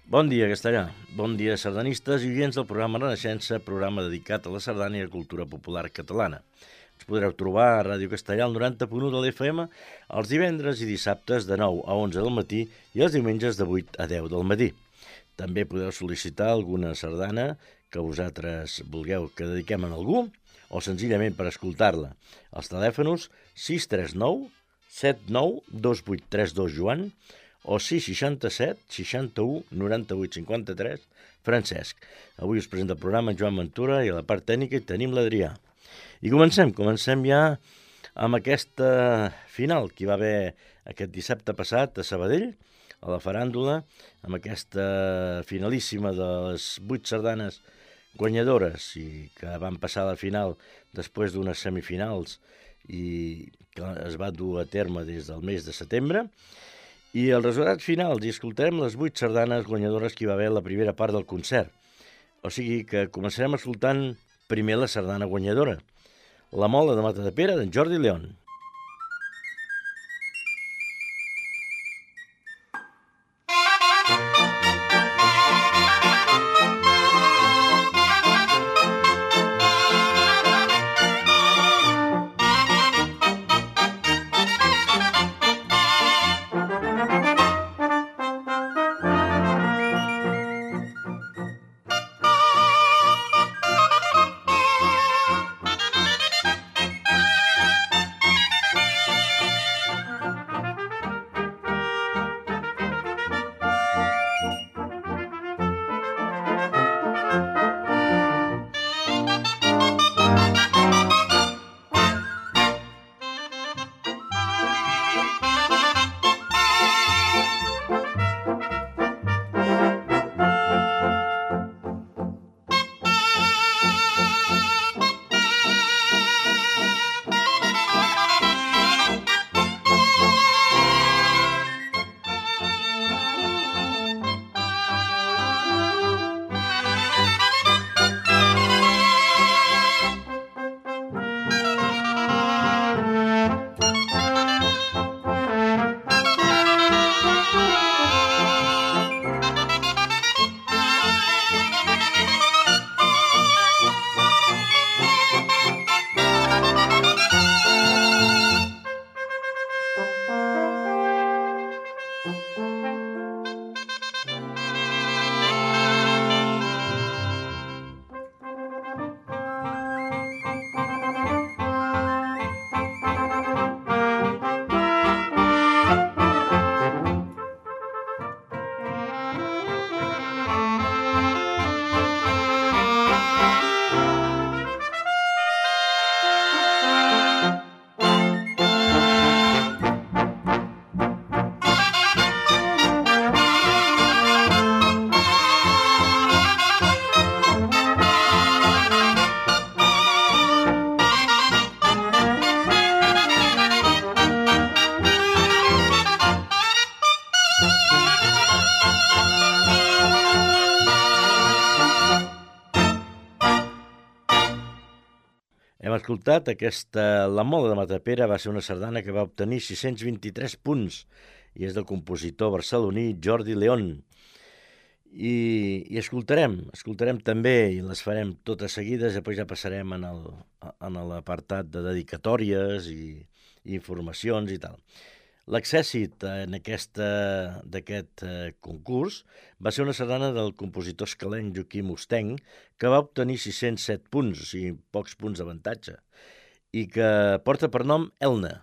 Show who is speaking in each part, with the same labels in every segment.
Speaker 1: Bon dia, Castellà. Bon dia, sardanistes i oients del programa Renaixença, programa dedicat a la sardana i a la cultura popular catalana. Ens podreu trobar a Ràdio Castellà al 90.1 de l'FM els divendres i dissabtes de 9 a 11 del matí i els diumenges de 8 a 10 del matí. També podeu sol·licitar alguna sardana que vosaltres vulgueu que dediquem a algú o senzillament per escoltar-la. Els telèfons 639 79 2832 Joan o 667 61 98 53 Francesc. Avui us presenta el programa Joan Ventura i a la part tècnica hi tenim l'Adrià. I comencem ja amb aquesta final que hi va haver aquest dissabte passat a Sabadell, a la faràndula, amb aquesta finalíssima de les 8 sardanes guanyadores i que van passar a la final després d'unes semifinals i que es va dur a terme des del mes de setembre. I els resultats finals, i escoltarem les 8 sardanes guanyadores que hi va haver la primera part del concert. O sigui que començarem escoltant primer la sardana guanyadora, La mola de Matadepera d'en Jordi León. Hem escoltat La mola de Matadepera va ser una sardana que va obtenir 623 punts i és del compositor barceloní Jordi León. I escoltarem també, i les farem totes seguides, i després ja passarem en l'apartat de dedicatòries i informacions i tal. L'accèssit d'aquest concurs va ser una sardana del compositor escalenc Joaquim Ostenc, que va obtenir 607 punts, o sigui, pocs punts d'avantatge, i que porta per nom Elna.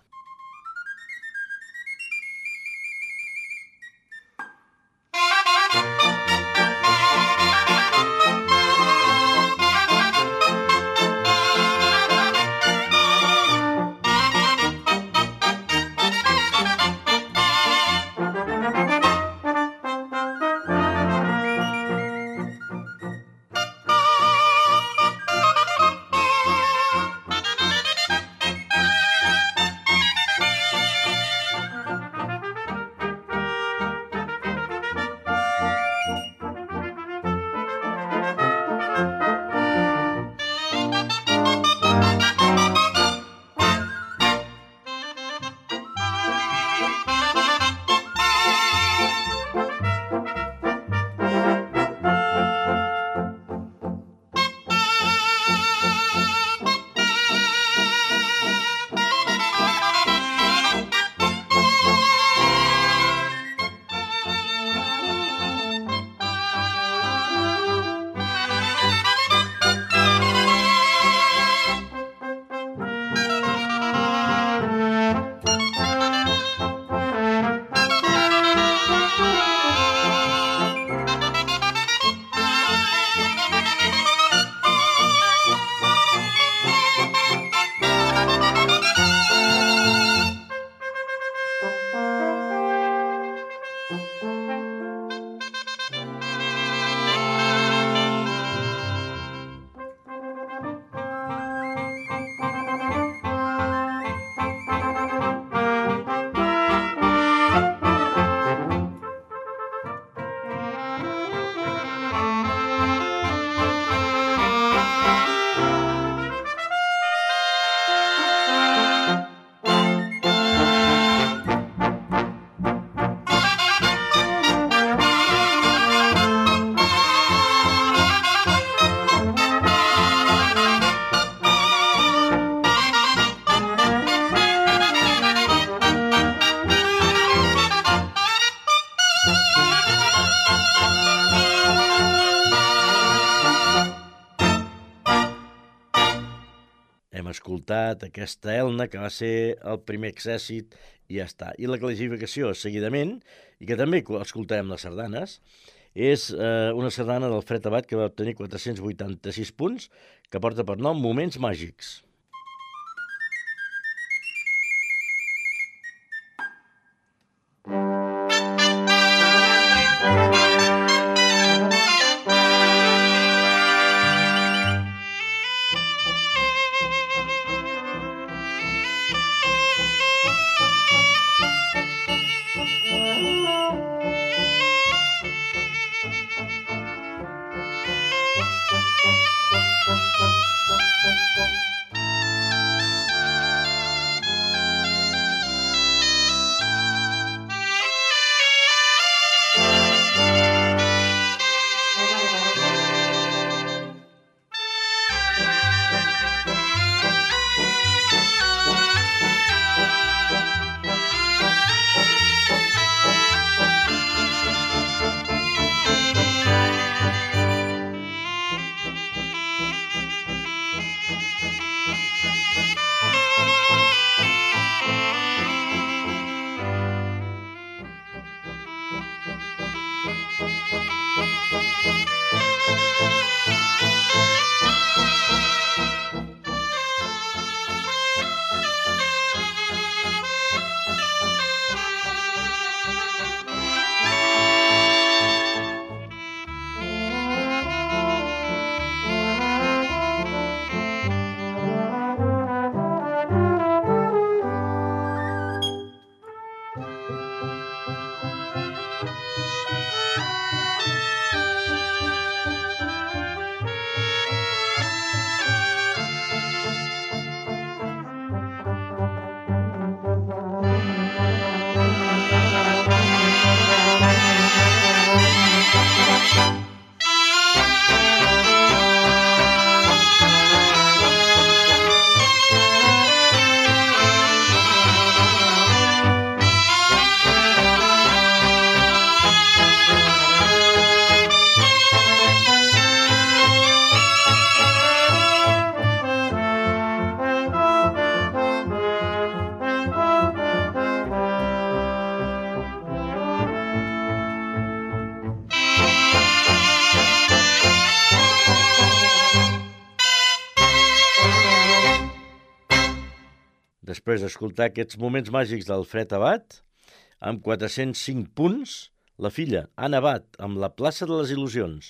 Speaker 1: hem escoltat aquesta Elna, que va ser el primer accèssit, i ja està. I la classificació, seguidament, i que també escoltarem les sardanes, és una sardana d'Alfred Abat que va obtenir 486 punts, que porta per nom Moments Màgics. Després d'escoltar aquests moments màgics d'Alfred Abat, amb 405 punts, la filla Anna Abat, amb La plaça de les il·lusions.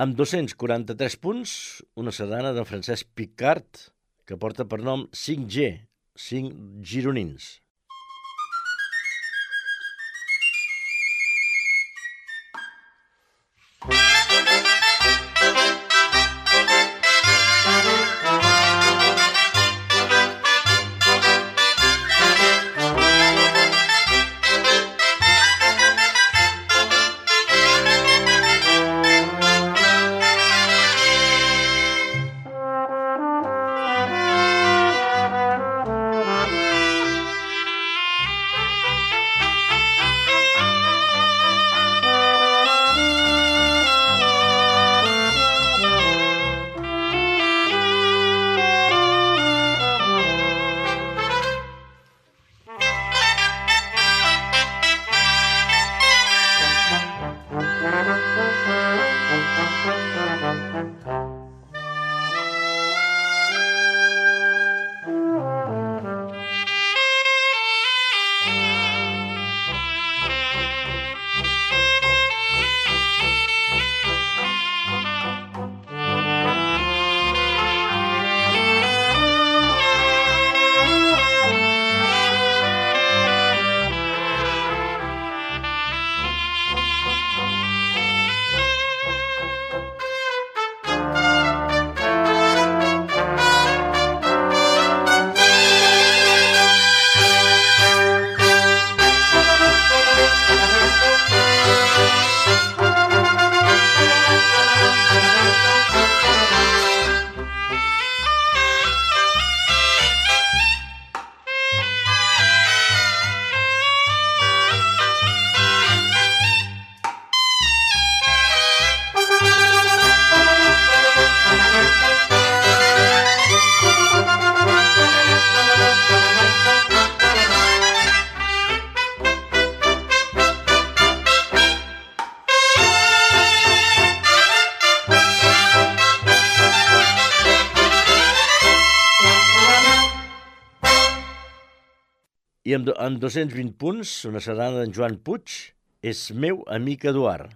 Speaker 1: Amb 243 punts, una sardana de Francesc Picart, que porta per nom 5G, 5 gironins. I amb 220 punts, una sardana d'en Joan Puig, És meu amic Eduard.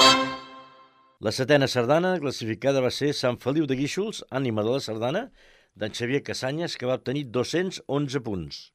Speaker 1: La setena sardana classificada va ser Sant Feliu de Guíxols, ànima de la sardana, d'en Xavier Casanyes, que va obtenir 211 punts.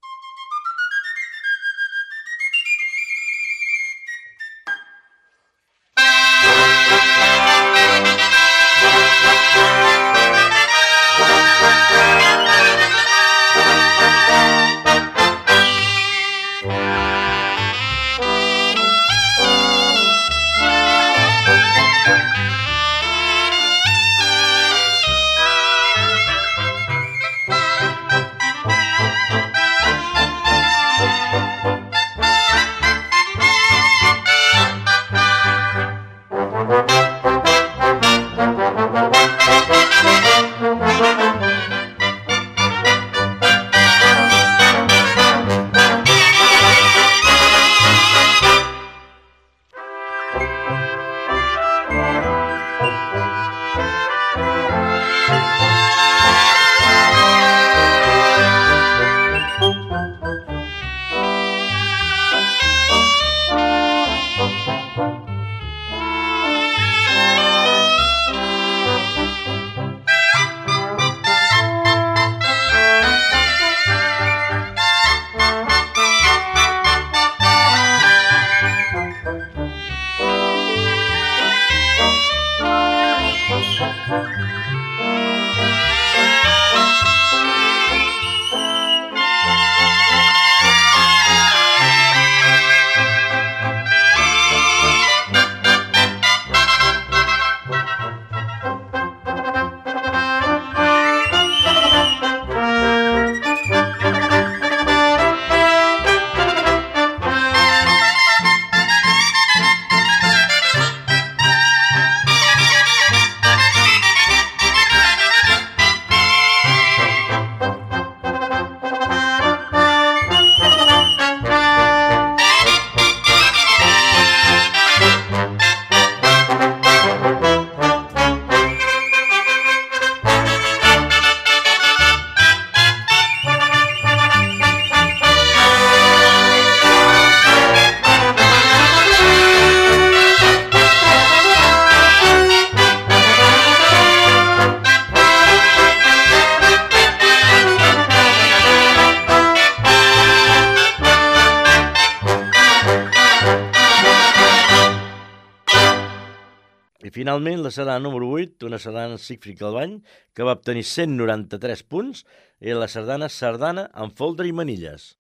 Speaker 1: I finalment la sardana número 8, una sardana Sigfrid Calvany, que va obtenir 193 punts, i la sardana amb foldre i manilles.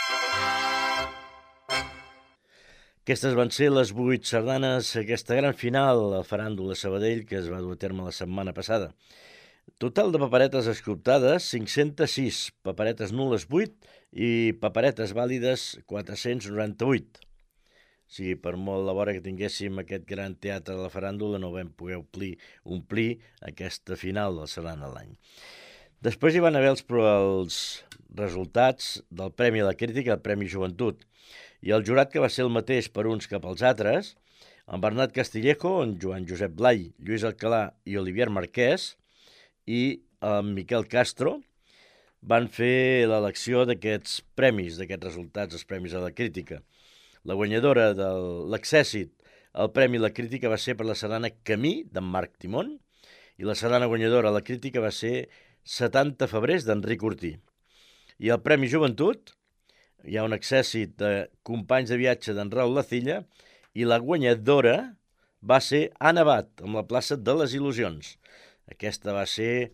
Speaker 1: Aquestes van ser les 8 sardanes, aquesta gran final, la faràndula de Sabadell, que es va dur a terme la setmana passada. Total de paperetes escruptades, 506, paperetes nules 8 i paperetes vàlides 498. O sigui, per molt la vora que tinguéssim aquest gran teatre de la faràndula, no vam poder omplir aquesta final del Sardana de l'any. Després hi van haver els resultats del Premi a la Crítica, el Premi Joventut, i el jurat, que va ser el mateix per uns que pels altres, en Bernat Castillejo, en Joan Josep Blai, Lluís Alcalà i Olivier Marquès, i en Miquel Castro, van fer l'elecció d'aquests premis, d'aquests resultats, els premis a la crítica. La guanyadora de l'Accèssit, el Premi a la Crítica, va ser per la sardana Camí, d'en Marc Timón, i la sardana guanyadora a la crítica va ser 70 febrers, d'Enric Ortí. I el Premi Joventut, hi ha un accèssit de Companys de viatge d'en Raül Lacilla, i la guanyadora va ser Anna Bat, amb la plaça de les Il·lusions. Aquesta va ser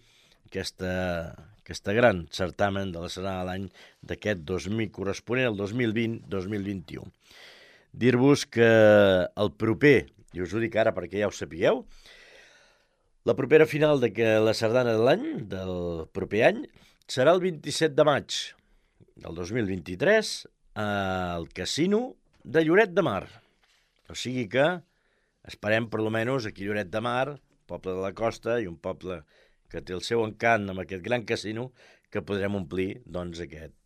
Speaker 1: aquesta gran certamen de la sardana de l'any d'aquest 2000, corresponent al 2020-2021. Dir-vos que el proper, i us ho dic ara perquè ja ho sapigueu, la propera final de la sardana de l'any, del proper any, serà el 27 de maig del 2023 al Casino de Lloret de Mar. O sigui que esperem, per almenys, aquí a Lloret de Mar, poble de la costa i un poble que té el seu encant amb aquest gran casino, que podrem omplir doncs,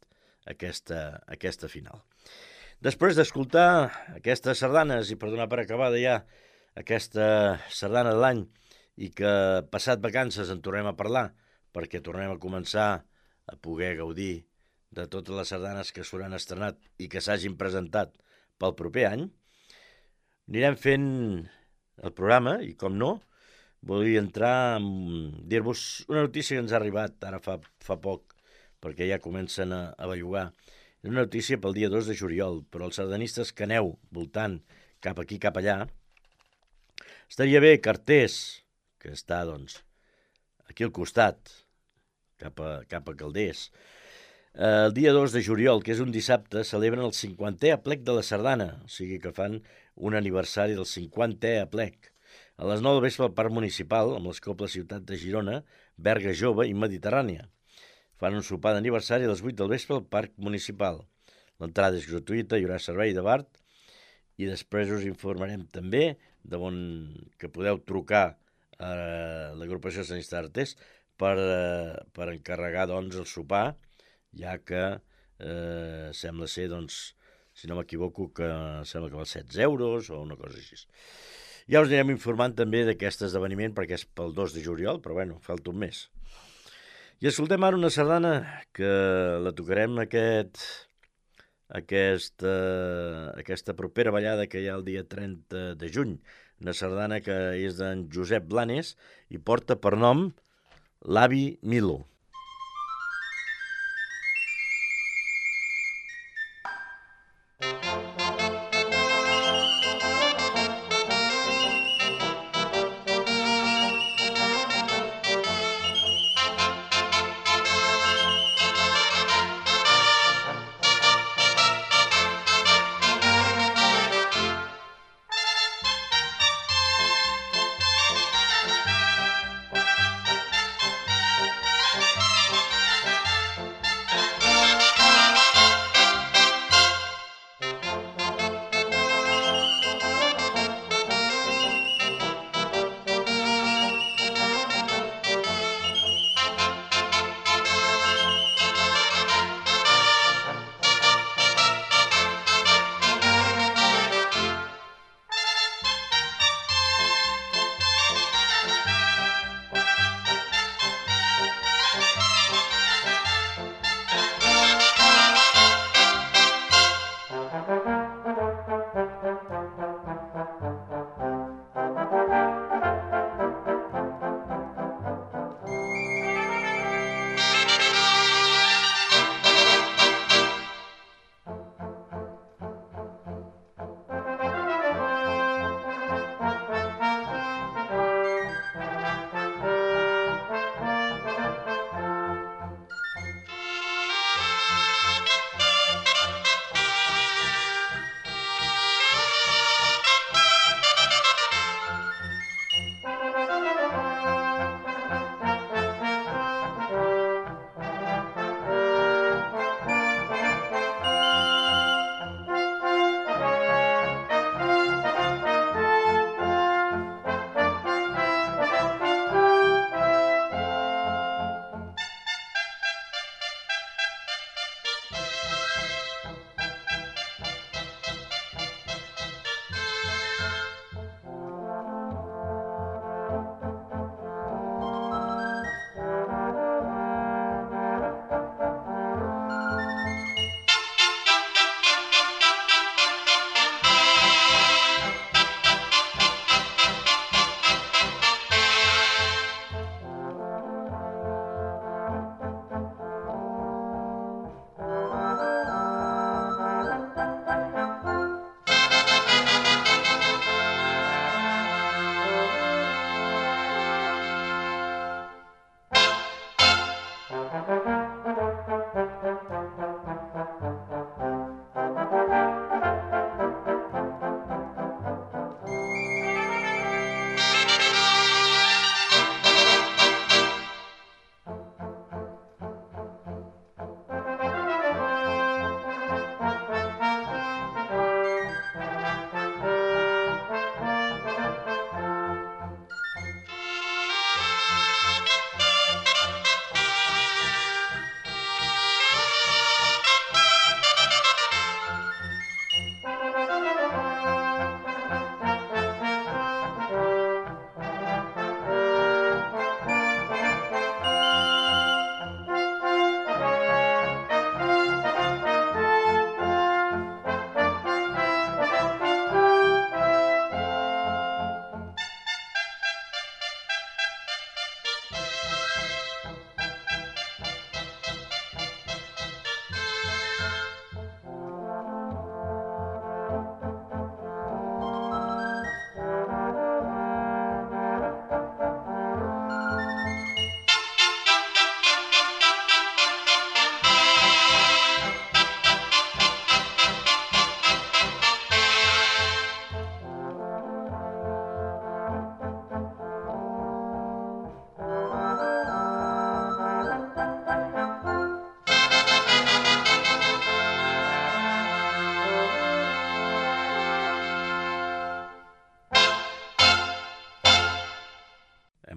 Speaker 1: aquesta final. Després d'escoltar aquestes sardanes, i per donar per acabada ja aquesta sardana de l'any, i que passat vacances en tornem a parlar, perquè tornem a començar a poder gaudir de totes les sardanes que s'hauran estrenat i que s'hagin presentat pel proper any, anirem fent el programa i, com no, volia entrar a dir-vos una notícia que ens ha arribat ara fa poc, perquè ja comencen a bellugar. És una notícia pel dia 2 de juliol, però els sardanistes que aneu voltant cap aquí, cap allà, estaria bé que Artés, que està, doncs, aquí al costat, cap a Calders, el dia 2 de juliol, que és un dissabte, celebren el 50è aplec de la sardana, o sigui que fan un aniversari del 50è aplec. A les 9 del vespre al Parc Municipal, amb les Cobles Ciutat de Girona, Berga Jove i Mediterrània. Fan un sopar d'aniversari a les 8 del vespre al Parc Municipal. L'entrada és gratuïta, hi haurà servei de bar, i després us informarem també que podeu trucar a l'agrupació Sanista d'Artés per encarregar, doncs, el sopar, ja que sembla ser, doncs, si no m'equivoco, que sembla que val 16 euros o una cosa així. Ja us anirem informant també d'aquest esdeveniment, perquè és pel 2 de juliol, però bueno, falta un mes. I escoltem ara una sardana que la tocarem aquesta propera ballada que hi ha el dia 30 de juny, una sardana que és d'en Josep Blanes i porta per nom l'Avi Milo.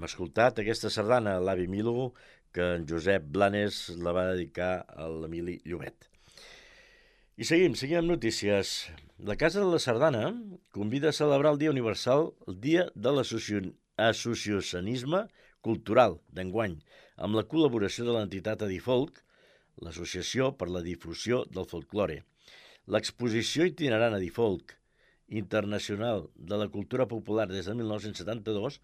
Speaker 1: escoltat aquesta sardana, l'Avi Milo, que en Josep Blanes la va dedicar a l'Emili Llobet. I seguim amb notícies. La Casa de la Sardana convida a celebrar el Dia Universal, el Dia de l'Associacionisme Cultural d'enguany, amb la col·laboració de l'entitat Adifolk, l'Associació per la Difusió del Folklore. L'exposició itinerant Adifolk, internacional de la cultura popular des de 1972,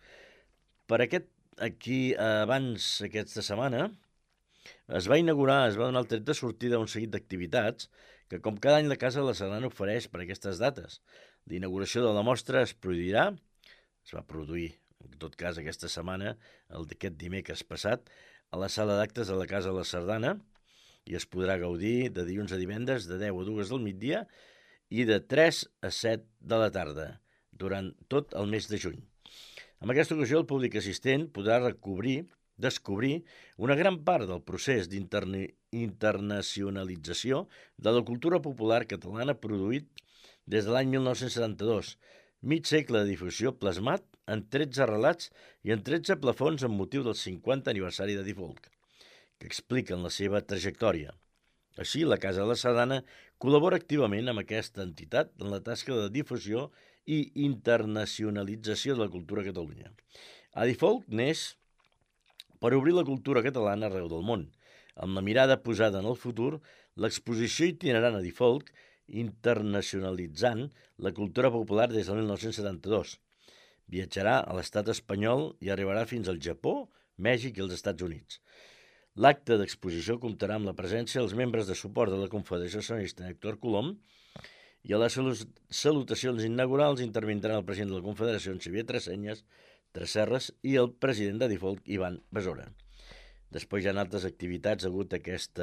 Speaker 1: abans aquesta setmana, es va inaugurar, es va donar el tret de sortida a un seguit d'activitats que, com cada any, la Casa de la Sardana ofereix per aquestes dates. L'inauguració de la mostra es va produir, en tot cas, aquesta setmana, d'aquest dimecres passat, a la sala d'actes de la Casa de la Sardana, i es podrà gaudir de dilluns a divendres de 10 a 2 del migdia i de 3 a 7 de la tarda, durant tot el mes de juny. En aquesta ocasió, el públic assistent podrà descobrir una gran part del procés d'internacionalització de la cultura popular catalana produït des de l'any 1972, mig segle de difusió plasmat en 13 relats i en 13 plafons amb motiu del 50 aniversari de Adifolk, que expliquen la seva trajectòria. Així, la Casa de la Sardana col·labora activament amb aquesta entitat en la tasca de difusió i internacionalització de la cultura a Catalunya. Adifolk neix per obrir la cultura catalana arreu del món. Amb la mirada posada en el futur, l'exposició itinerant Adifolk, internacionalitzant la cultura popular des del 1972. Viatjarà a l'estat espanyol i arribarà fins al Japó, Mèxic i els Estats Units. L'acte d'exposició comptarà amb la presència dels membres de suport de la Confederació Sardinista Héctor Colom, i a les salutacions inaugurals intervindran el president de la Confederació, Xavier Tresserras, i el president d'Adifolk, Ivan Besora. Després hi ha altres activitats hagut aquest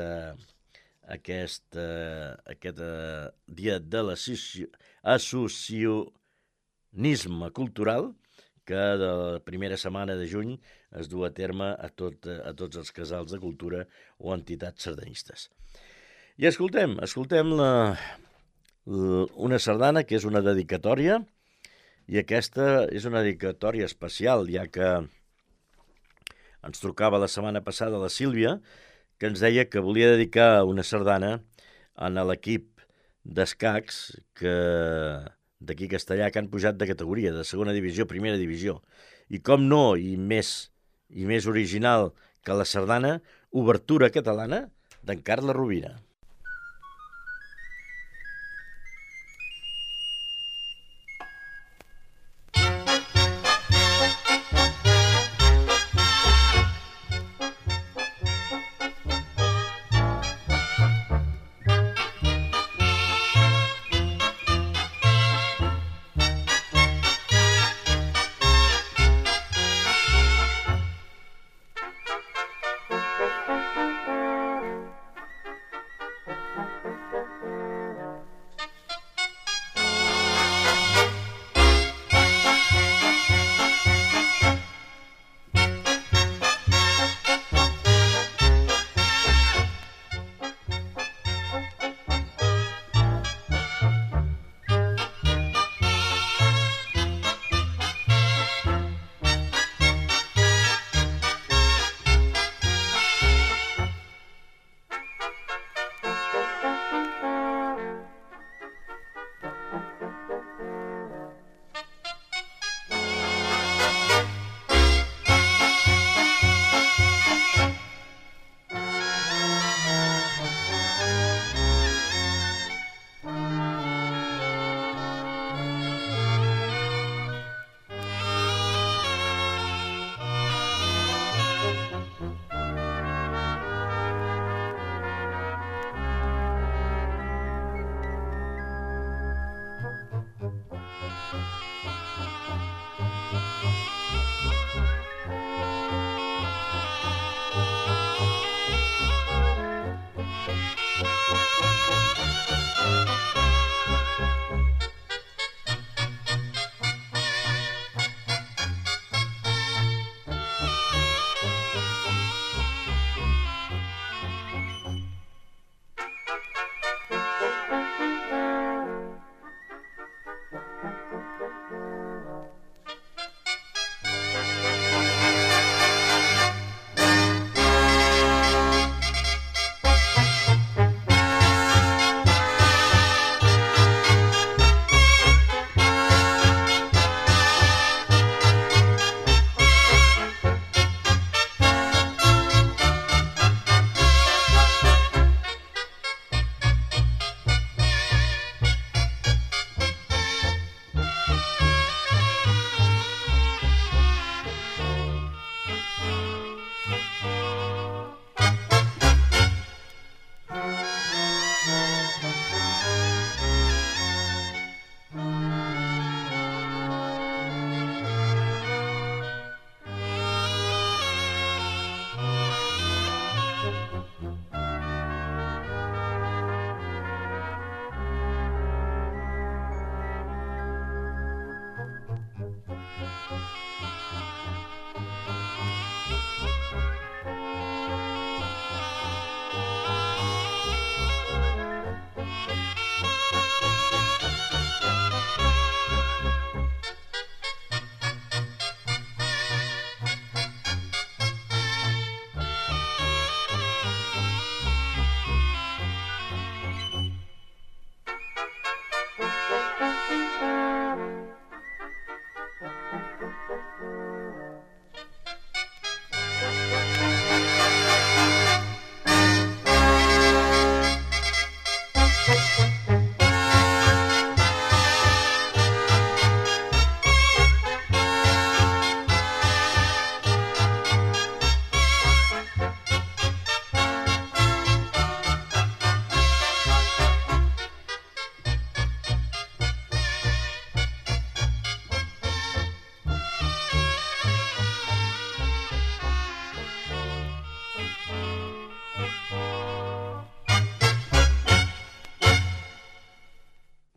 Speaker 1: dia de l'associacionisme cultural, que de la primera setmana de juny es du a terme a tots els casals de cultura o entitats sardanistes. I escoltem una sardana que és una dedicatòria, i aquesta és una dedicatòria especial, ja que ens trucava la setmana passada la Sílvia, que ens deia que volia dedicar una sardana a l'equip d'escacs d'aquí Castellà, que han pujat de categoria, de segona divisió a primera divisió. I com no, i més original que la sardana, Obertura catalana, d'en Carles Rovira.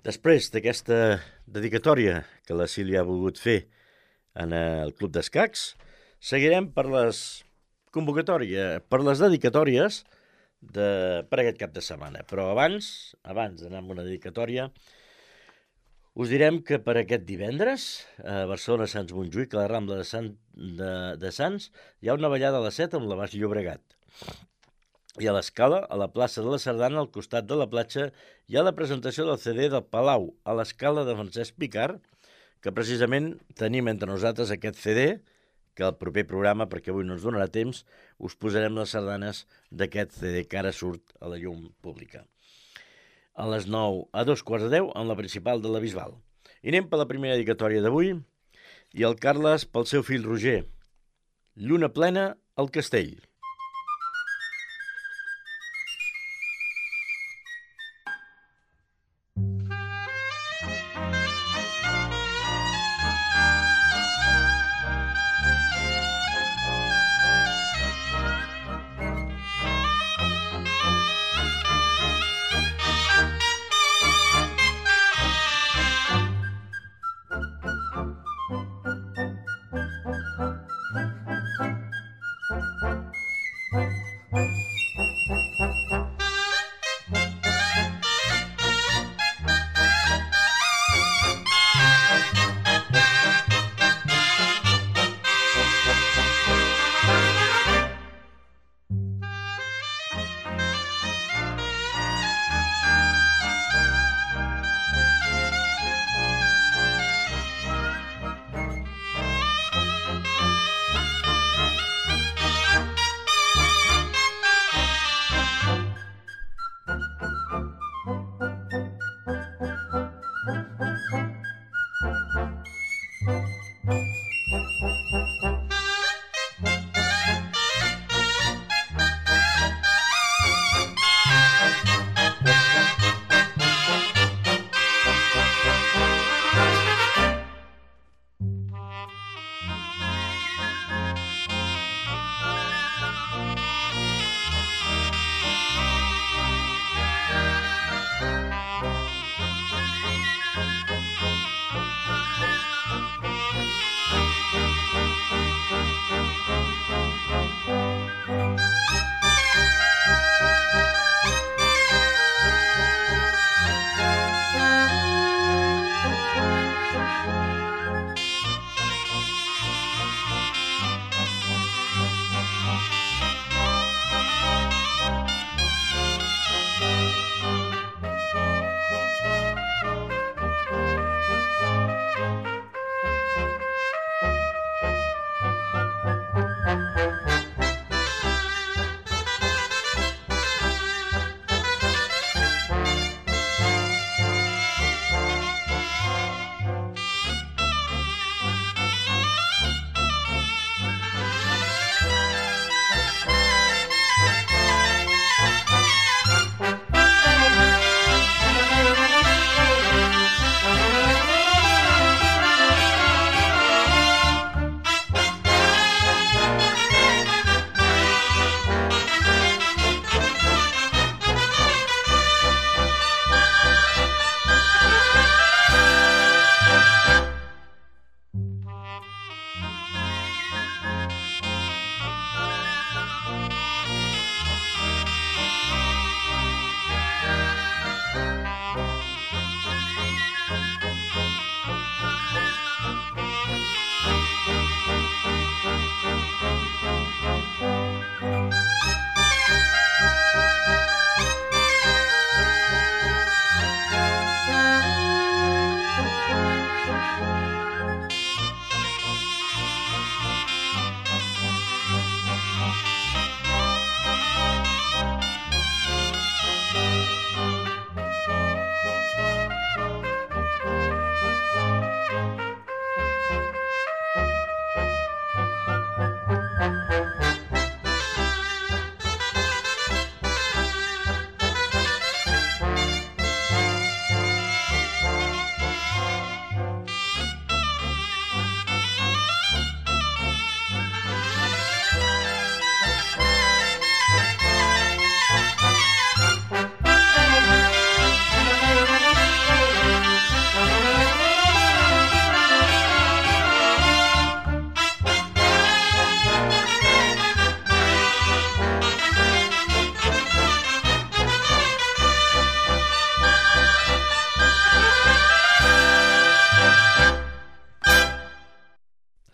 Speaker 1: Després d'aquesta dedicatòria que la Sílvia ha volgut fer en el Club d'Escacs, seguirem per les dedicatòries per aquest cap de setmana. Però abans d'anar amb una dedicatòria, us direm que per aquest divendres, a Barcelona Sants Montjuïc, a la Rambla de Sants, hi ha una ballada a les 7 amb la Baix Llobregat. I a l'Escala, a la plaça de la Sardana, al costat de la platja, hi ha la presentació del CD del Palau, a l'Escala de Francesc Picart, que precisament tenim entre nosaltres aquest CD, que el proper programa, perquè avui no ens donarà temps, us posarem les sardanes d'aquest CD que ara surt a la llum pública. A les 9, a 2:15, en la principal de la Bisbal. I anem per la primera dedicatòria d'avui, i el Carles pel seu fill Roger. Lluna plena al castell.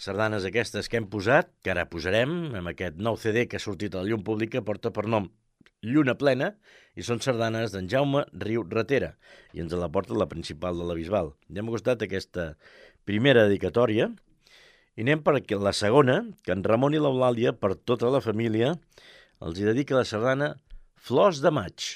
Speaker 1: sardanes aquestes que hem posat, que ara posarem, amb aquest nou CD que ha sortit a la llum pública, porta per nom Lluna Plena, i són sardanes d'en Jaume Riu Ratera, i ens la porta la principal de la Bisbal. Ja hem gustat aquesta primera dedicatòria, i anem per la segona, que en Ramon i l'Eulàlia, per tota la família, els hi dedica la sardana Flors de maig.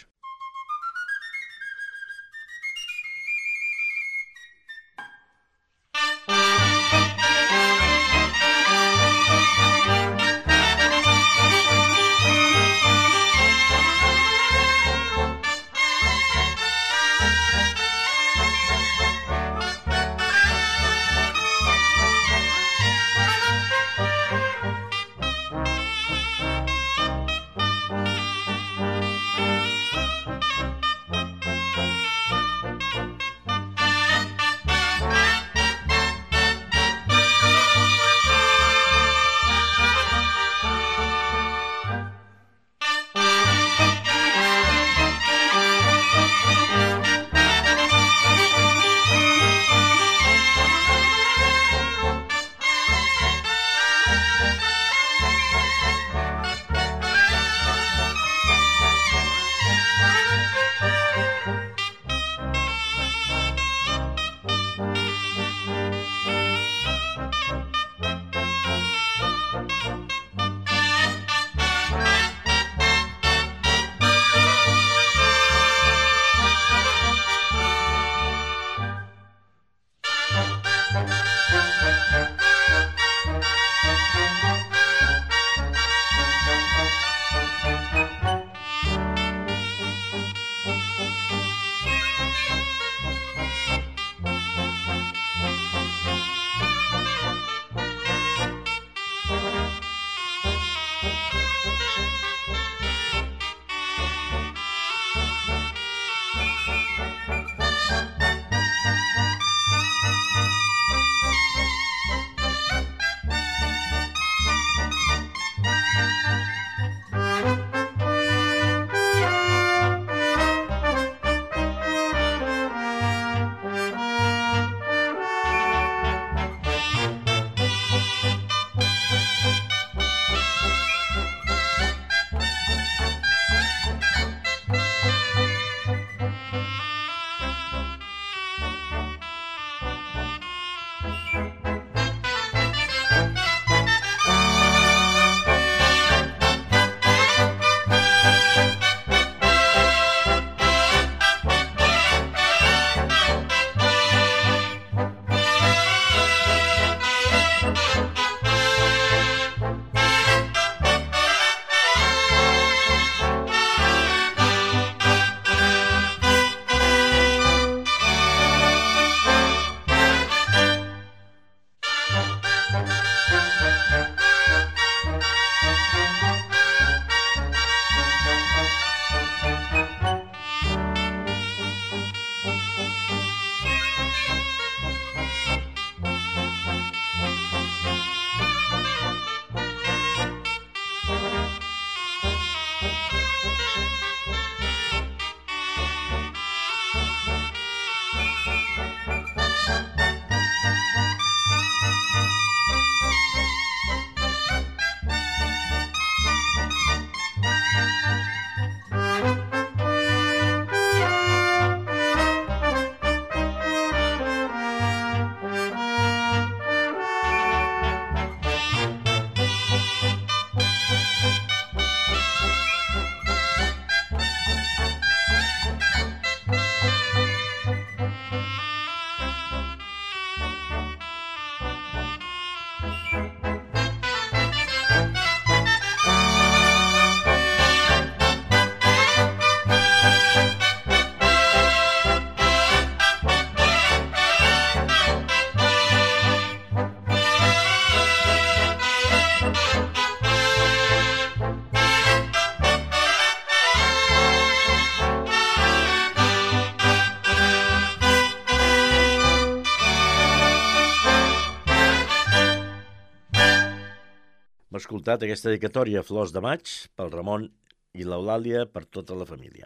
Speaker 1: Hem escoltat aquesta dedicatòria a Flors de maig pel Ramon i l'Eulàlia, per tota la família.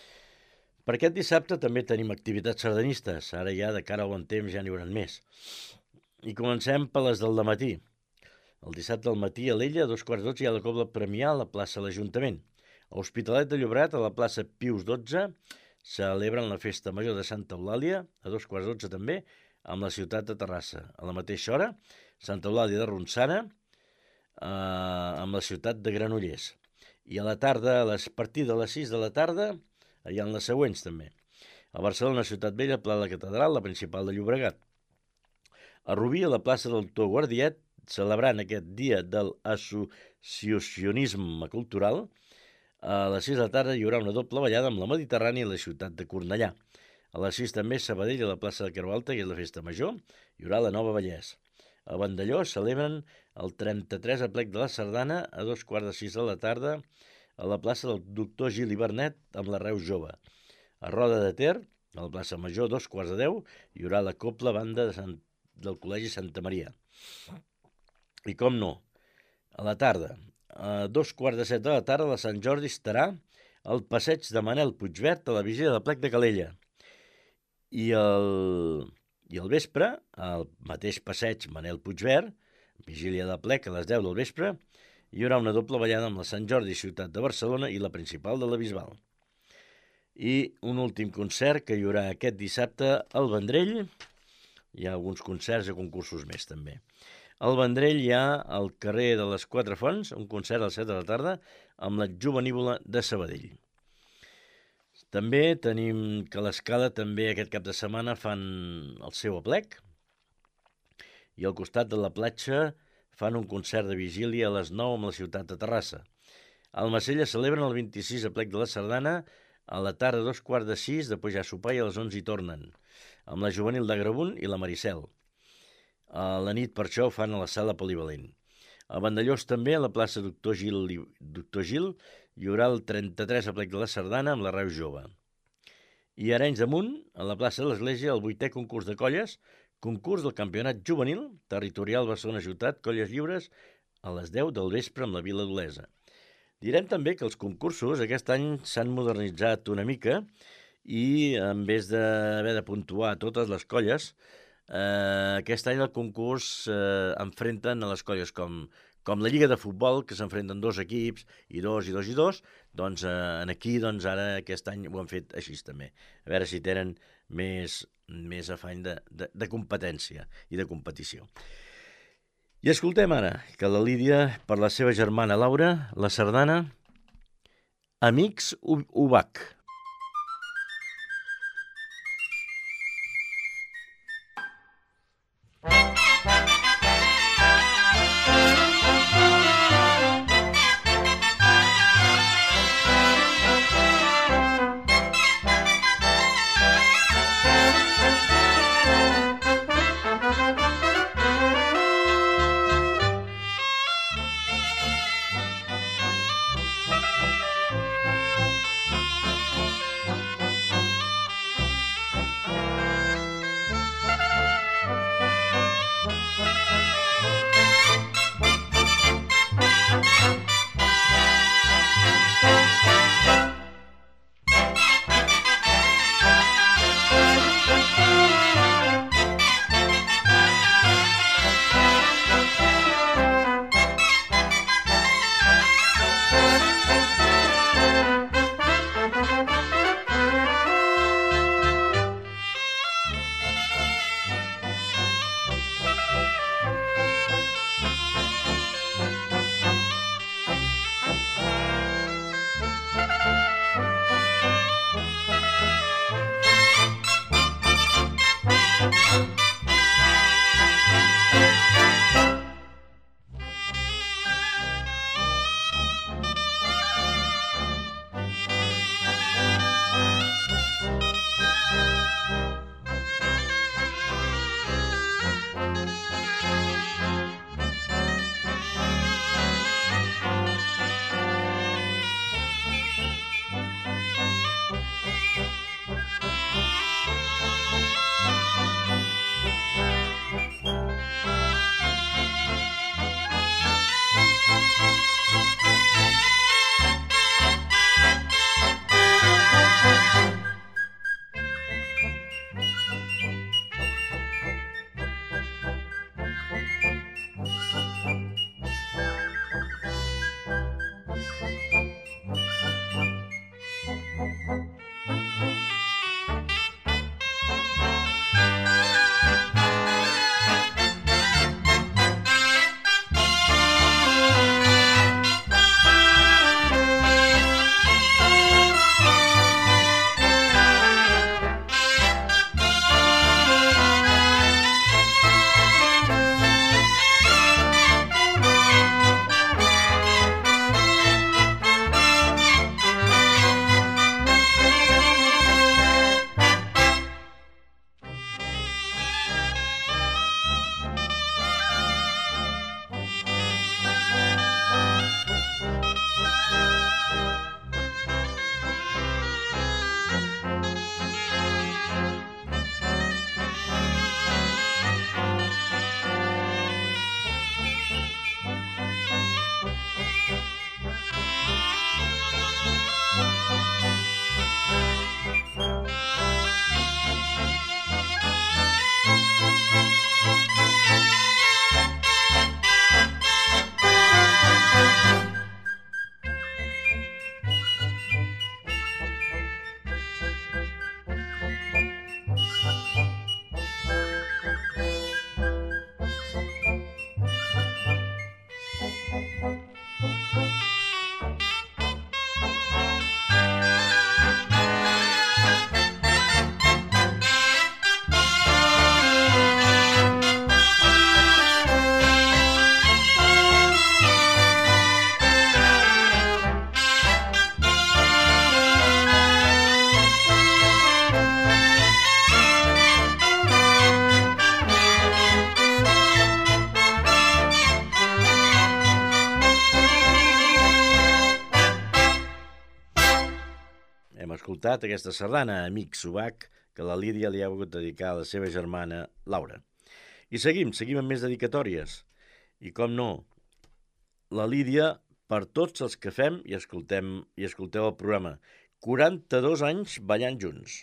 Speaker 1: Per aquest dissabte també tenim activitats sardanistes. Ara ja, de cara al bon temps, ja n'hi hauran més. I comencem per les del dematí. El dissabte al matí a l'Ella, a 2:15, hi ha la cobla Premià a la plaça de l'Ajuntament. A Hospitalet de Llobregat, a la plaça Pius XII, celebren la festa major de Santa Eulàlia, a 2:12 també, amb la ciutat de Terrassa. A la mateixa hora, Santa Eulàlia de Ronçana, amb la ciutat de Granollers. I a la tarda, a partir de les 6 de la tarda, hi ha les següents també. A Barcelona, Ciutat Vella, Pla de la Catedral, la principal de Llobregat. A Rubí, a la plaça del Doctor Guardiet, celebrant aquest dia del associacionisme cultural, a les 6 de la tarda hi haurà una doble ballada amb la Mediterrània a la ciutat de Cornellà. A les 6 també a Sabadell, a la plaça de Creu Alta, que és la festa major, hi haurà la Nova Vallès. A Vandelló celebren el 33 aplec de la Sardana a 2:15 de la tarda a la plaça del Doctor Gil i Bernet amb la Reus Jove. A Roda de Ter, a la plaça Major, 2:10, hi haurà la Cobla Banda del Col·legi Santa Maria. I com no, a la tarda, a 2:15 de la tarda, a la Sant Jordi estarà el passeig de Manel Puigvert a la vigília del plec de Calella. I al vespre, al mateix passeig Manel Puigvert, vigília de plec a les 10 del vespre, hi haurà una doble ballada amb la Sant Jordi, ciutat de Barcelona, i la principal de la Bisbal. I un últim concert que hi haurà aquest dissabte al Vendrell. Hi ha alguns concerts i concursos més també. Al Vendrell hi ha al carrer de les Quatre Fonts un concert a les 7 de la tarda amb la Jovenívola de Sabadell. També tenim que l'Escala també aquest cap de setmana fan el seu aplec i al costat de la platja fan un concert de vigília a les 9 amb la ciutat de Terrassa. Al Macella celebren el 26 aplec de la Sardana a la tarda, 2:15, després ja sopar i a les 11 hi tornen, amb la Juvenil d'Agramunt i la Maricel. A la nit per això ho fan a la sala polivalent. A Vandellós també, a la plaça Doctor Gil, hi haurà el 33 aplec de la Sardana amb la Reus Jove. I a Arenys de Munt, a la plaça de l'Església, el 8è concurs de colles, concurs del campionat juvenil, territorial Barcelona Ciutat, colles lliures, a les 10 del vespre amb la Vila d'Olesa. Direm també que els concursos aquest any s'han modernitzat una mica i en vez d'haver de puntuar totes les colles, aquest any el concurs enfrenten a les colles com la Lliga de Futbol, que s'enfrenten dos equips, i dos, doncs aquí ara aquest any ho han fet així també. A veure si tenen més afany de competència i de competició. I escoltem ara que la Lídia, per la seva germana Laura, la sardana Amics Ubac. escoltat aquesta sardana, Amic Subac, que la Lídia li ha volgut dedicar a la seva germana Laura. I seguim amb més dedicatòries. I com no, la Lídia per tots els que fem i escolteu el programa. 42 anys ballant junts.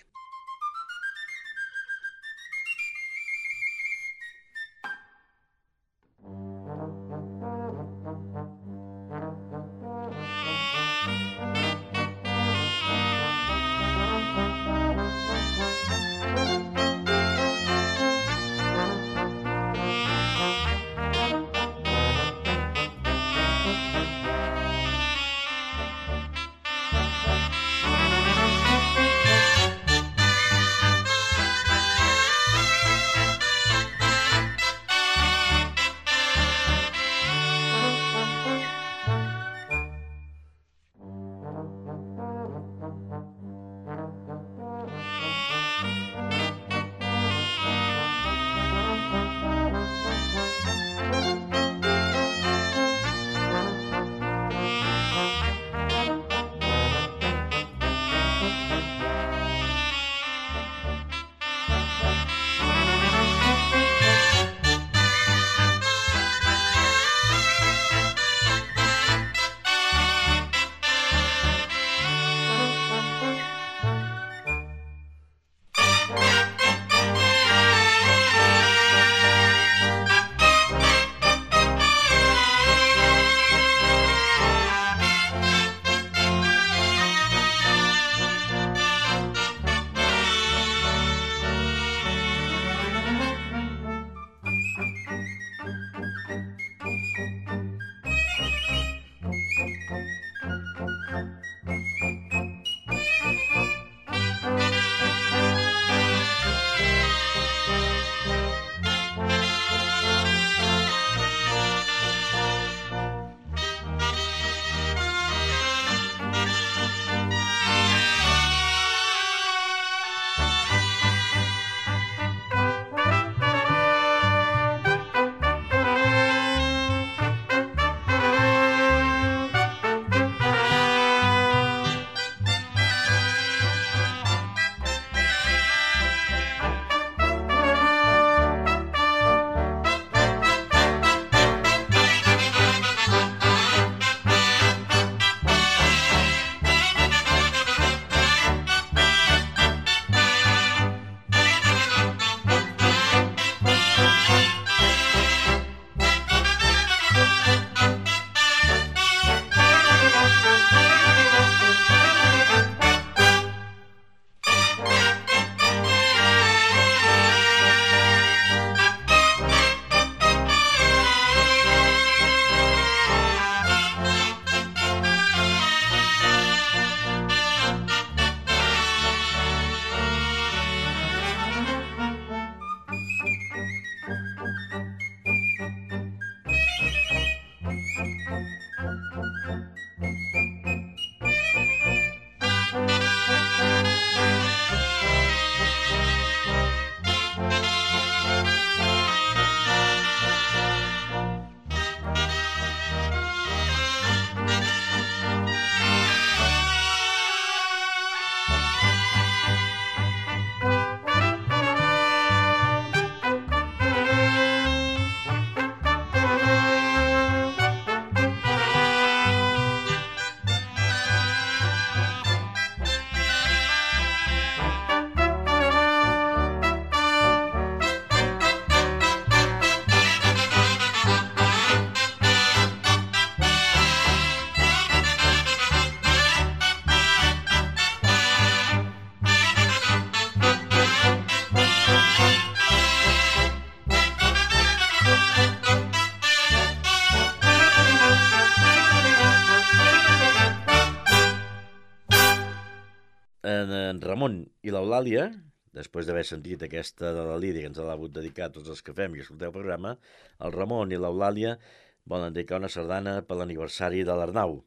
Speaker 1: en Ramon i l'Eulàlia, després d'haver sentit aquesta de la Lídia que ens l'ha hagut dedicar a tots els que fem i escolteu el programa, el Ramon i l'Eulàlia volen dedicar una sardana per l'aniversari de l'Arnau.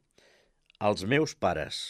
Speaker 1: Els meus pares.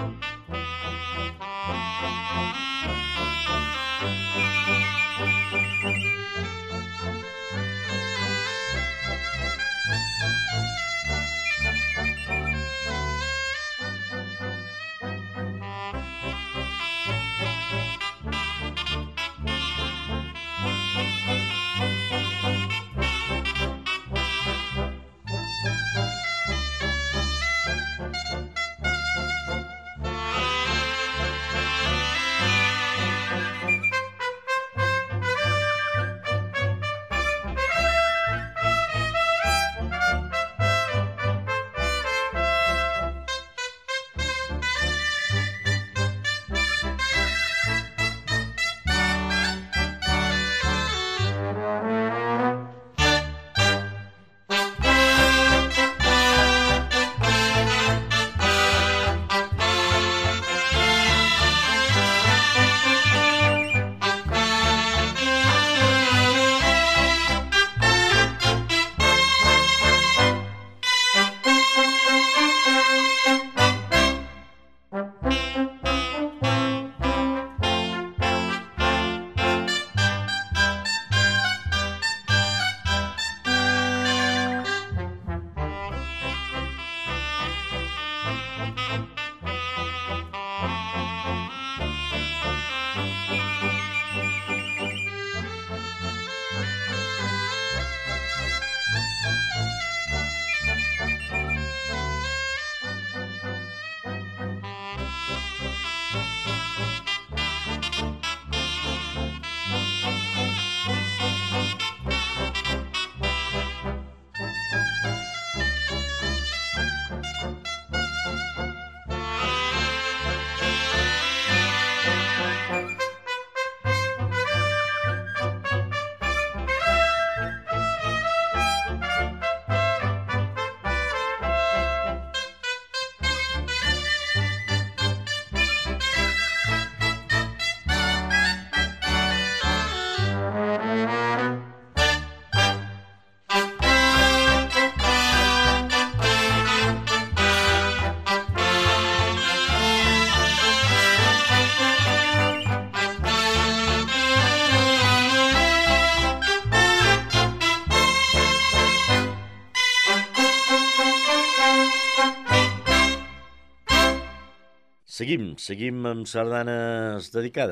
Speaker 1: Seguim amb sardanes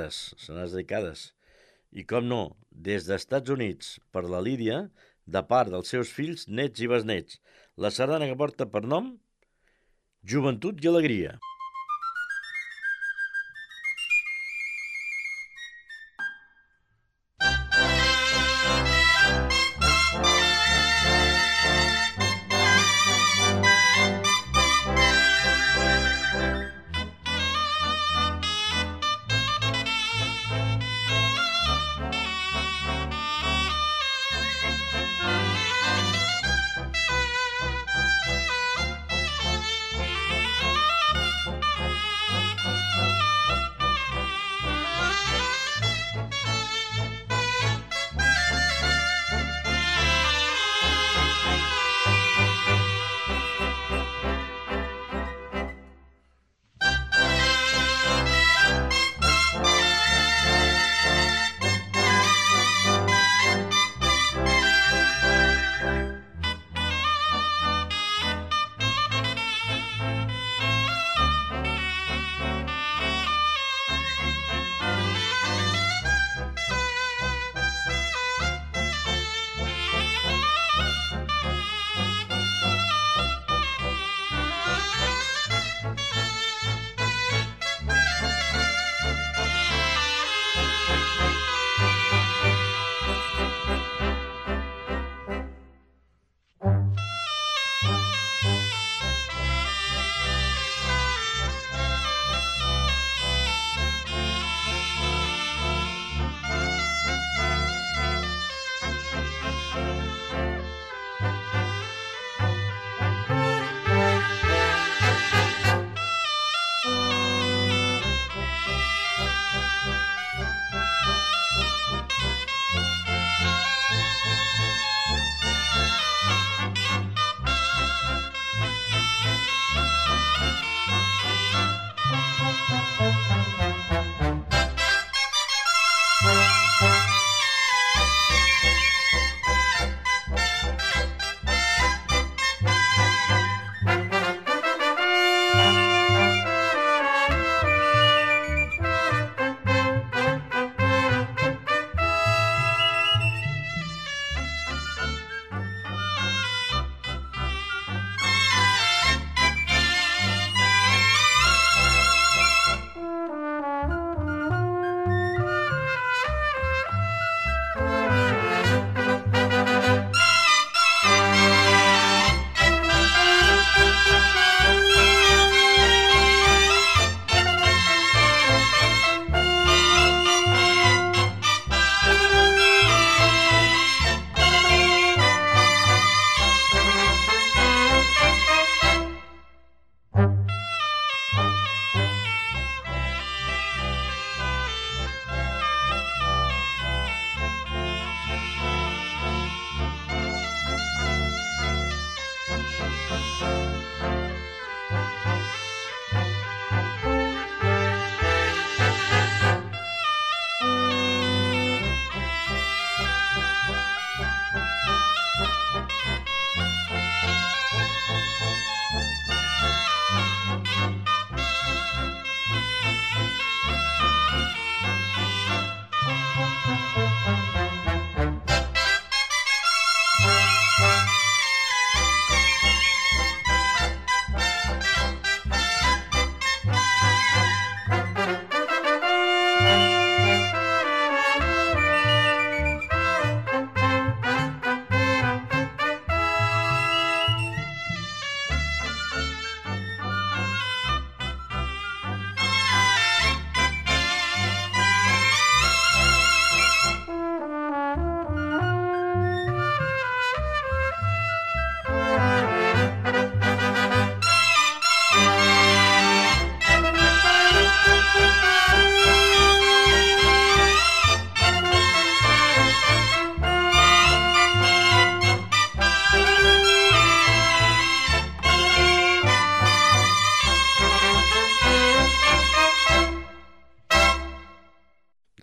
Speaker 1: dedicades. I com no, des d'Estats Units per la Lídia, de part dels seus fills, nets i besnets. La sardana que porta per nom Joventut i Alegria.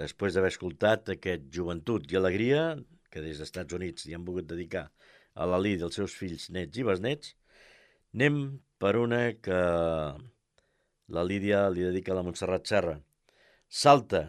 Speaker 1: Després d'haver escoltat aquest Joventut i Alegria, que des dels Estats Units hi han volgut dedicar a la Lídia, els seus fills, nets i besnets, anem per una que la Lídia li dedica a la Montserrat Serra. Salta.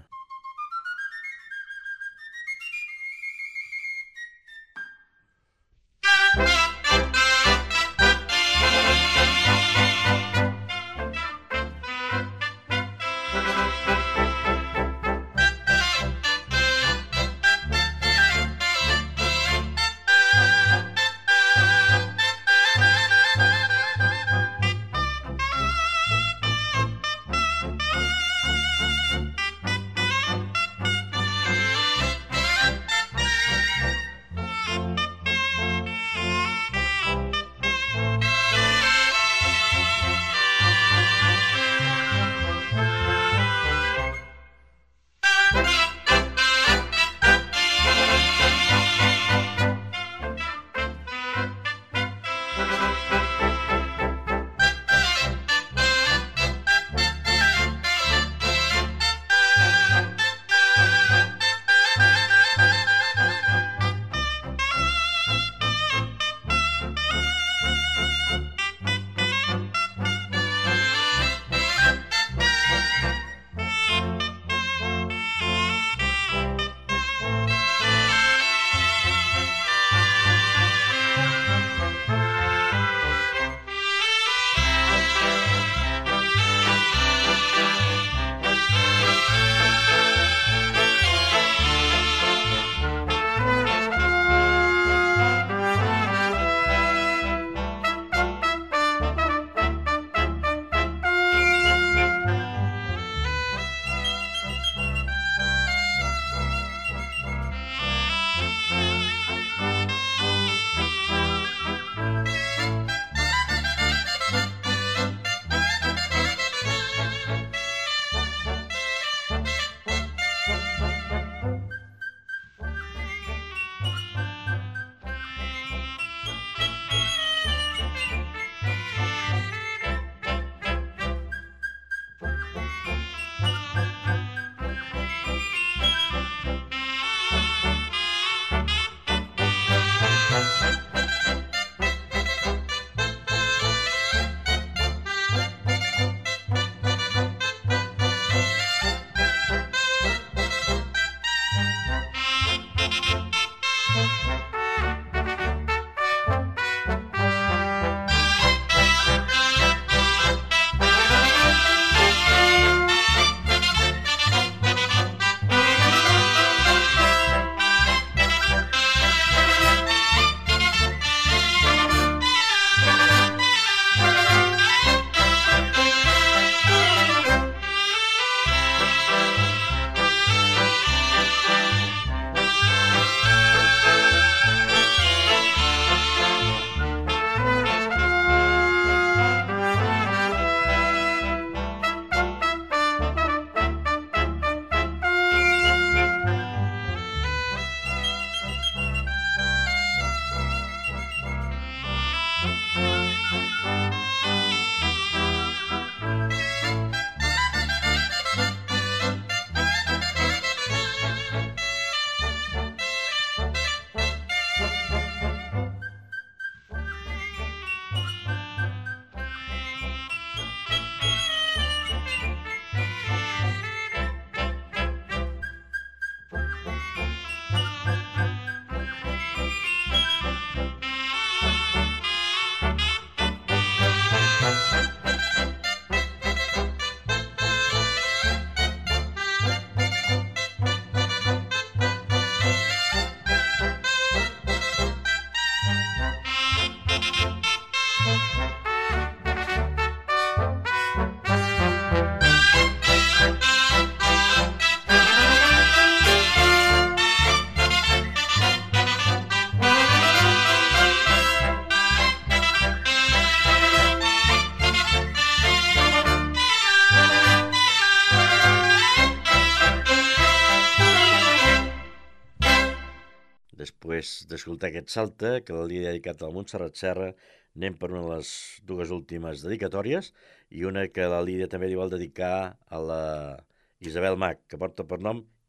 Speaker 1: Després d'escoltar aquest Salta, que li he dedicat a la Montserrat Serra, anem per una de les dues últimes dedicatòries i una que la Lídia també li vol dedicar a la Isabel Mac, que porta per nom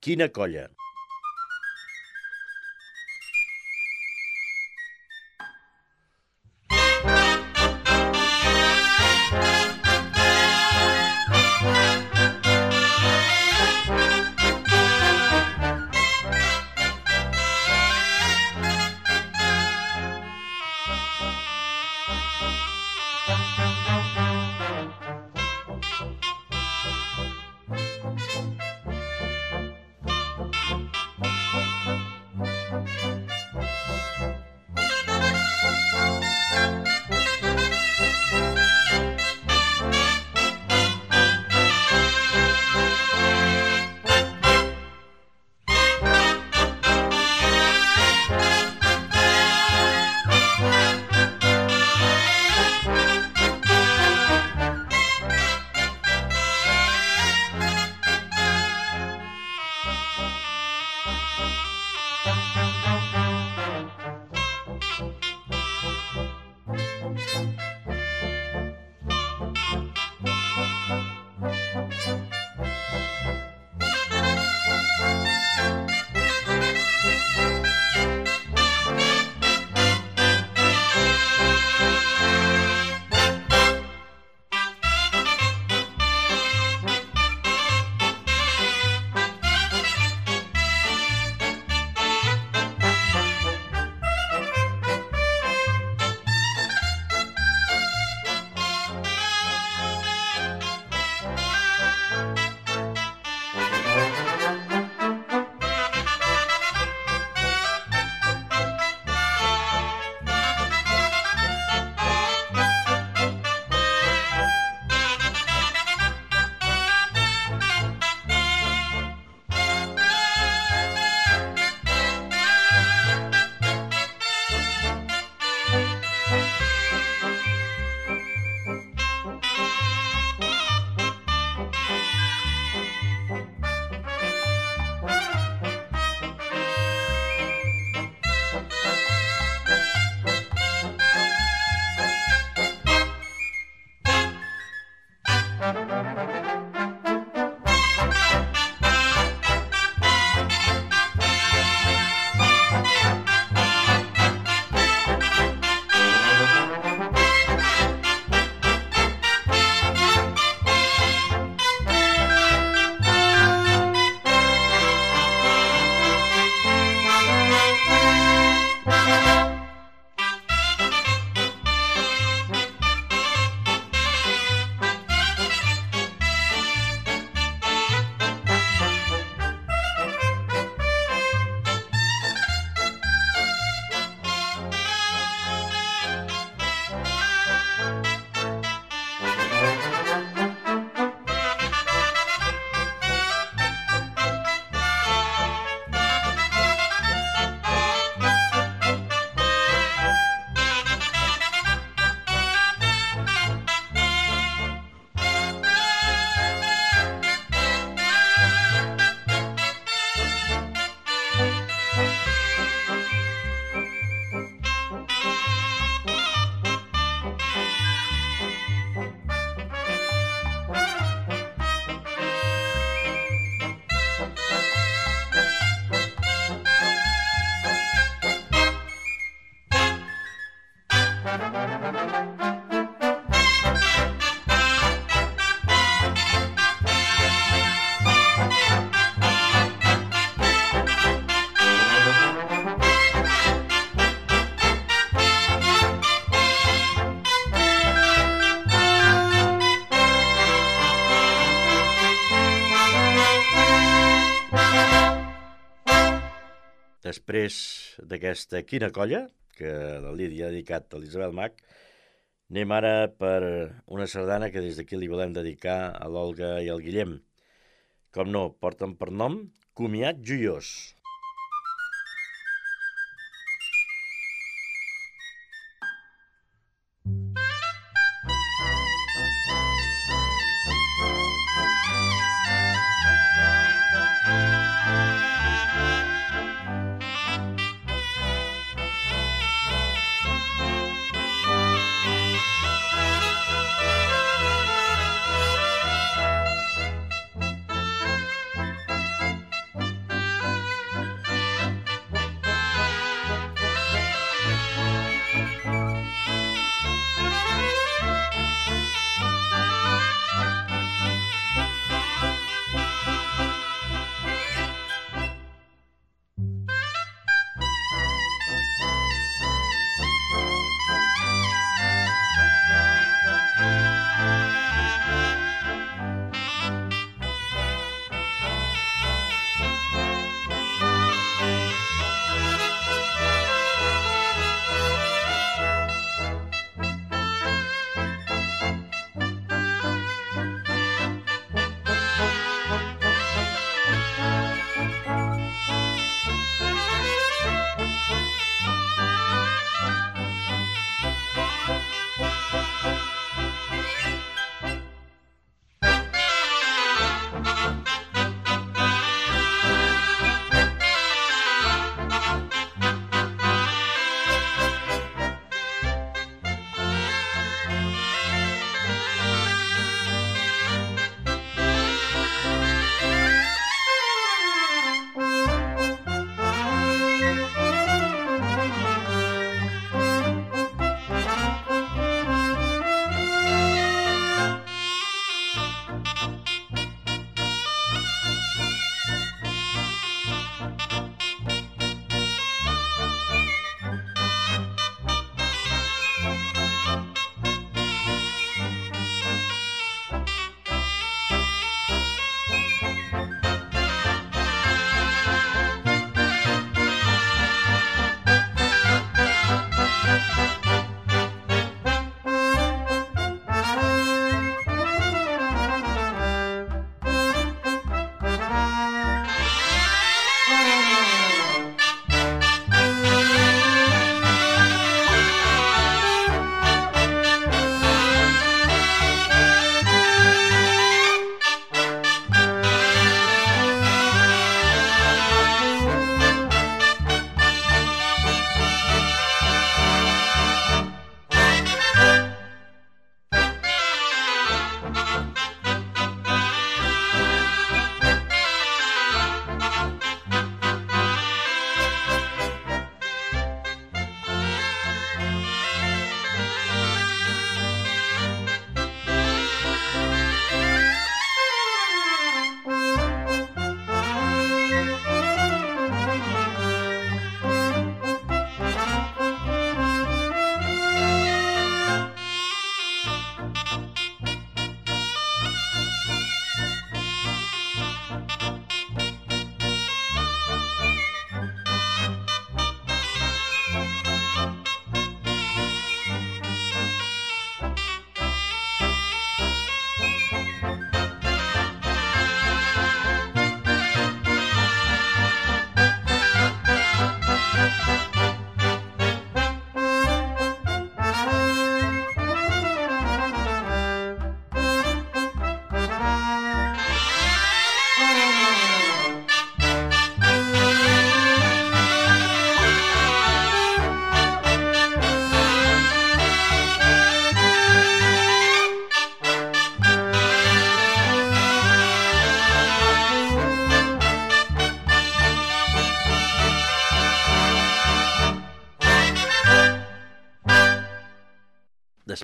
Speaker 1: Quina colla. Després d'aquesta Quina colla, que la Lídia ha dedicat a l'Isabel Mach, anem ara per una sardana que des d'aquí li volem dedicar a l'Olga i al Guillem. Com no, porten per nom Comiat joiós.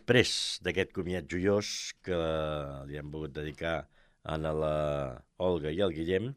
Speaker 1: després d'aquest comiat joiós que li hem volgut dedicar a la Olga i al Guillem,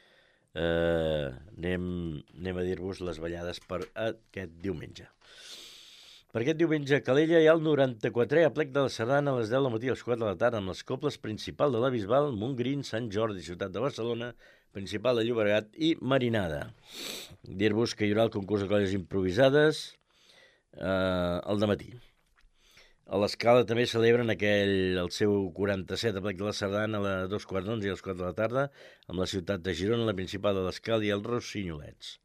Speaker 1: anem a dir-vos les ballades per aquest diumenge. Per aquest diumenge a Calella hi ha el 94è aplec de la Sardana a les 10 del matí a les 4 de la tarda amb les coples Principal de la Bisbal, Montgrín, Sant Jordi, Ciutat de Barcelona, Principal de Llobregat i Marinada. Dir-vos que hi haurà el concurs de colles improvisades al dematí. A l'Escala també celebren el seu 47 aplec de la Sardana a les 2:11 i a les 4 de la tarda amb la ciutat de Girona, la Principal de l'Escala i els Rossinyolets.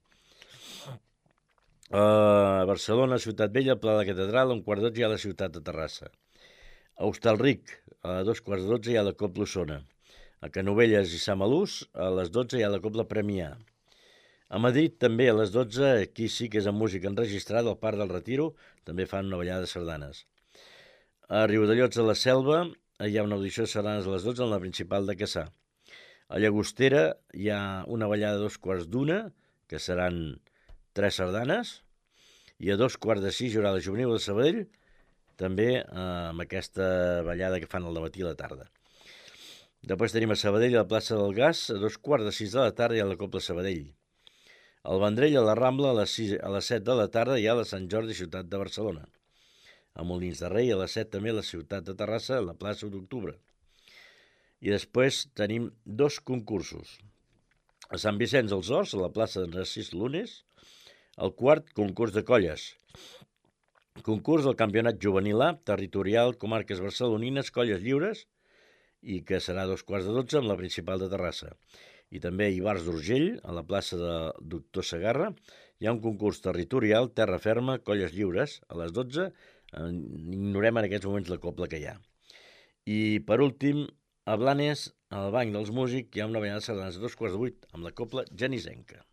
Speaker 1: A Barcelona, Ciutat Vella, Pla de la Catedral, a 1:12 hi ha la ciutat de Terrassa. A Hostalric, a 2:12 hi ha la Copla Osona. A Canovelles i Samalús, a les 12 hi ha la Copla Premià. A Madrid també a les 12, aquí sí que és amb música enregistrada, al Parc del Retiro, també fan una ballada de sardanes. A Riudellots de la Selva hi ha una audició de sardanes a les 12 en la Principal de Cassà. A Llagostera hi ha una ballada a 2:15, que seran 3 sardanes, i a 2:45 hi haurà la Juvenil de Sabadell, també amb aquesta ballada que fan al dematí a la tarda. Després tenim a Sabadell, a la plaça del Gas, a 2:45 de la tarda hi ha la Copla Sabadell. Al Vendrell, a la Rambla, a les 7 de la tarda hi ha la Sant Jordi, ciutat de Barcelona. A Molins de Rei, a les 7 també la ciutat de Terrassa, a la plaça d'Octubre. I després tenim 2 concursos. A Sant Vicenç dels Horts, a la plaça de Narcís Lunes, el quart concurs de colles. Concurs del Campionat Juvenil A, territorial, comarques barcelonines, colles lliures, i que serà a 2:12 amb la Principal de Terrassa. I també a Ivars d'Urgell, a la plaça de Doctor Segarra, hi ha un concurs territorial, terra ferma, colles lliures, a les 12, ignorem en aquests moments la copla que hi ha. I per últim, a Blanes, al Banc dels Músics, hi ha una ballada de sardanes a 2:08 amb la copla genisenca.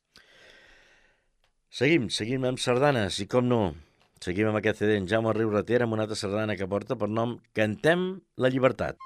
Speaker 1: Seguim amb sardanes, i com no, seguim amb aquest CD en Jaume Riu Ratera amb una altra sardana que porta per nom Cantem la llibertat.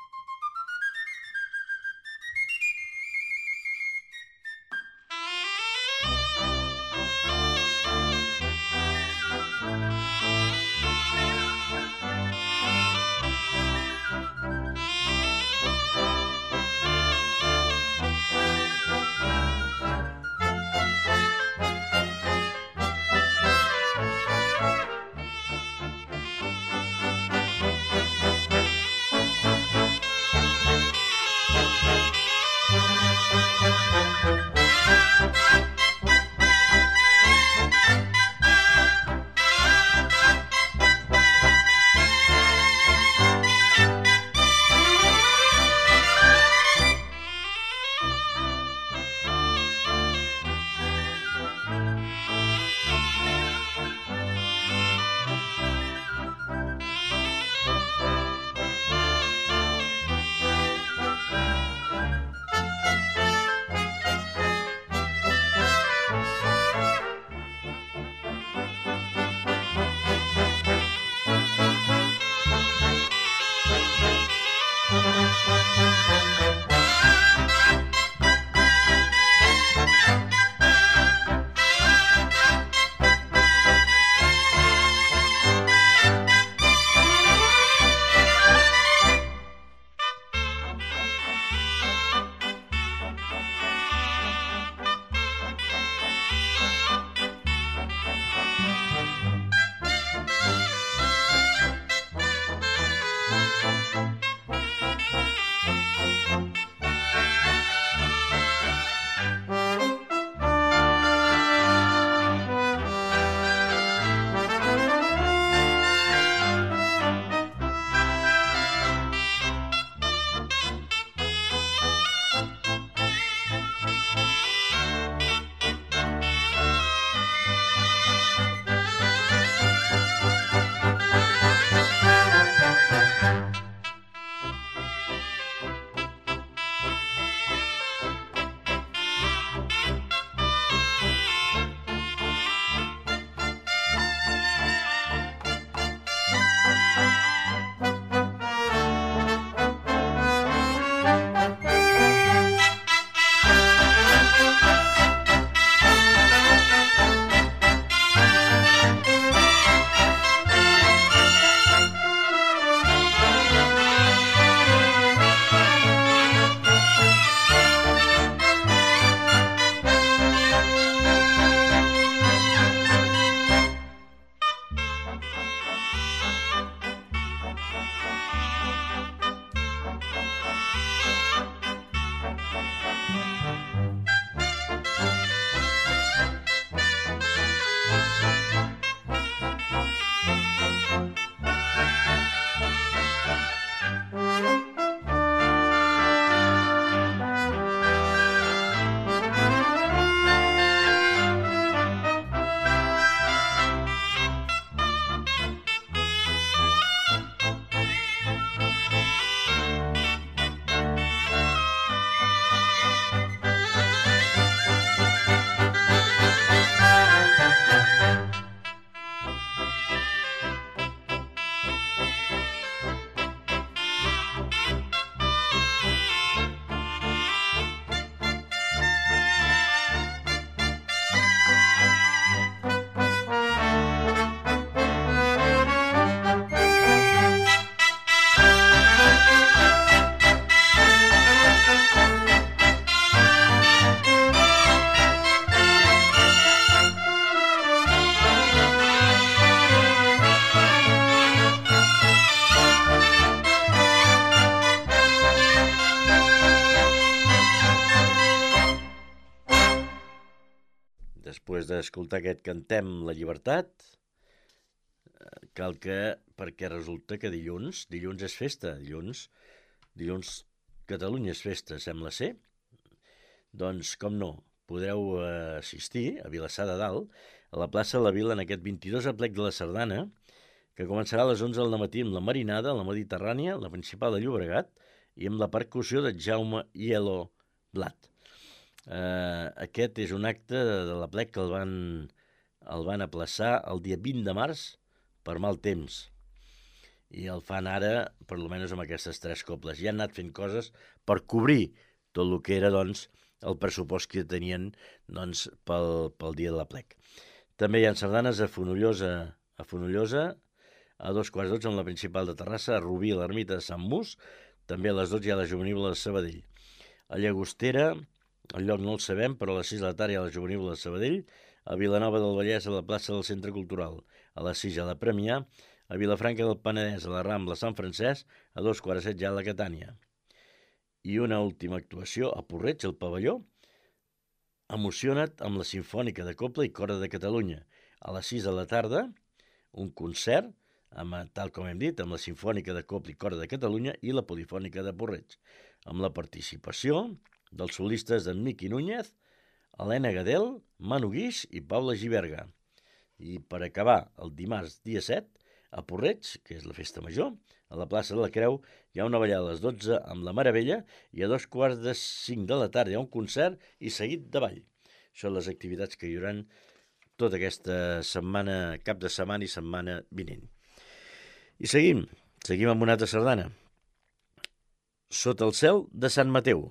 Speaker 1: després d'escoltar aquest Cantem la llibertat, perquè resulta que dilluns és festa, dilluns Catalunya és festa, sembla ser. Doncs, com no, podreu assistir a Vilassar de Dalt, a la plaça de la Vila, en aquest 22 aplec de la Sardana, que començarà a les 11 del matí amb la Marinada, la Mediterrània, la Principal de Llobregat, i amb la percussió de Jaume Hielo Blat. Aquest és un acte de l'aplec que el van aplaçar el dia 20 de març per mal temps. I el fan ara, per almenys amb aquestes 3 cobles. Ja han anat fent coses per cobrir tot el que era, doncs, el pressupost que tenien, doncs, pel dia de l'aplec. També hi ha sardanes a Fonollosa, a 2:15 amb la Principal de Terrassa, a Rubí, a l'Ermita de Sant Mus, també a les 12 hi ha la Juvenil de Sabadell. A Llagostera, el lloc no el sabem, però a les 6 de la tarda hi ha la Juvenil de Sabadell, a Vilanova del Vallès, a la plaça del Centre Cultural, a les 6 hi ha la Premià, a Vilafranca del Penedès, a la Rambla Sant Francesc, a 2:15 hi ha la Catània. I una última actuació a Porreig, al pavelló, Emociona't amb la Simfònica de Cobla i Cora de Catalunya. A les 6 de la tarda, un concert, tal com hem dit, amb la Simfònica de Cobla i Cora de Catalunya i la Polifònica de Porreig, amb la participació dels solistes d'en Miqui Núñez, Helena Gadel, Manu Guix i Paula Giberga. I per acabar, el dimarts dia 7, a Porreig, que és la festa major, a la plaça de la Creu, hi ha una ballada a les 12 amb la Meravella i a 4:45 de la tarda hi ha un concert i seguit de ball. Això són les activitats que hi haurà tota aquesta setmana, cap de setmana i setmana vinent. I seguim amb una altra sardana. Sota el cel de Sant Mateu.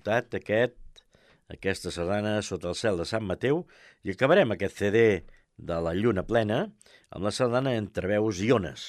Speaker 1: escoltat aquesta sardana Sota el cel de Sant Mateu i acabarem aquest CD de la Lluna plena amb la sardana Entre veus i ones.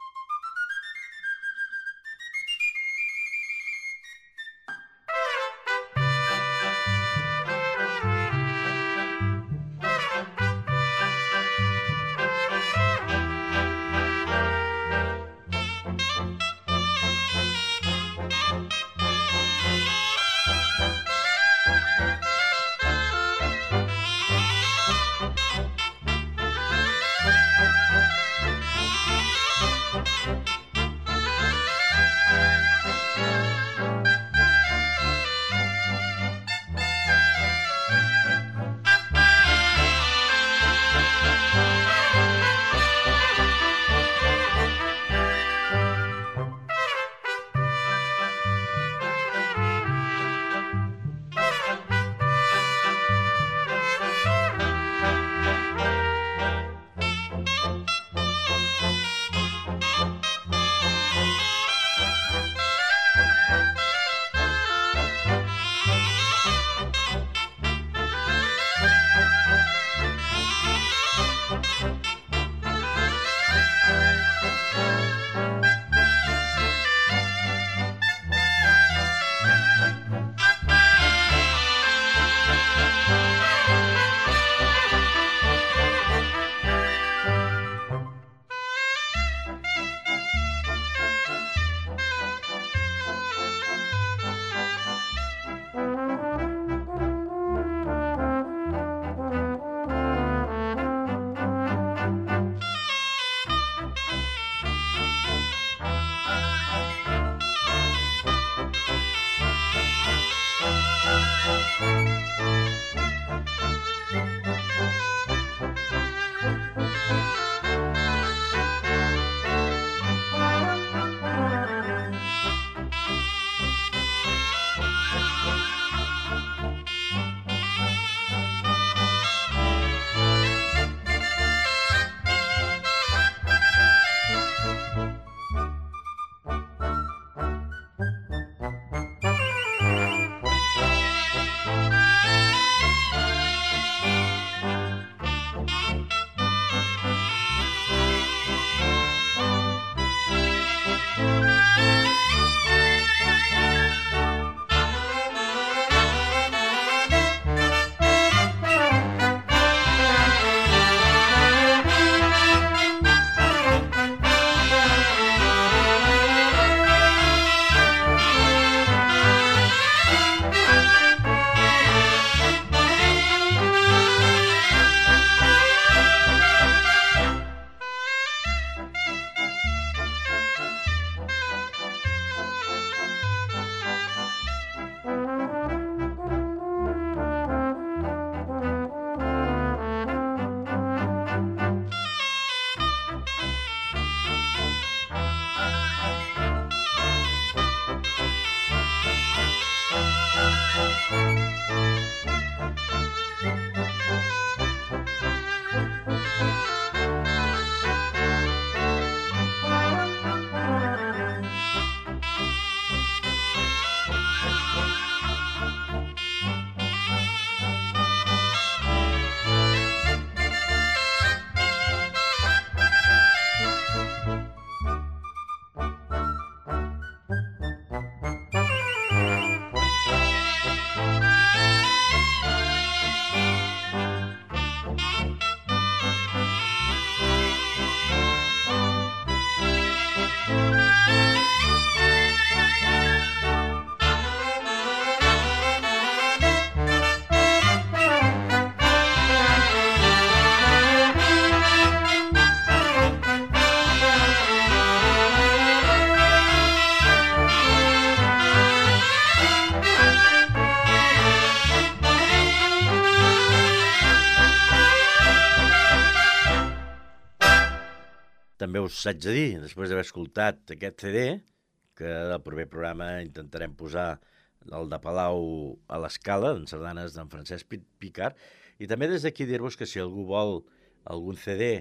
Speaker 1: També us haig de dir, després d'haver escoltat aquest CD, que al proper programa intentarem posar el de Palau a l'escala, en sardanes d'en Francesc Picart, i també des d'aquí dir-vos que si algú vol algun CD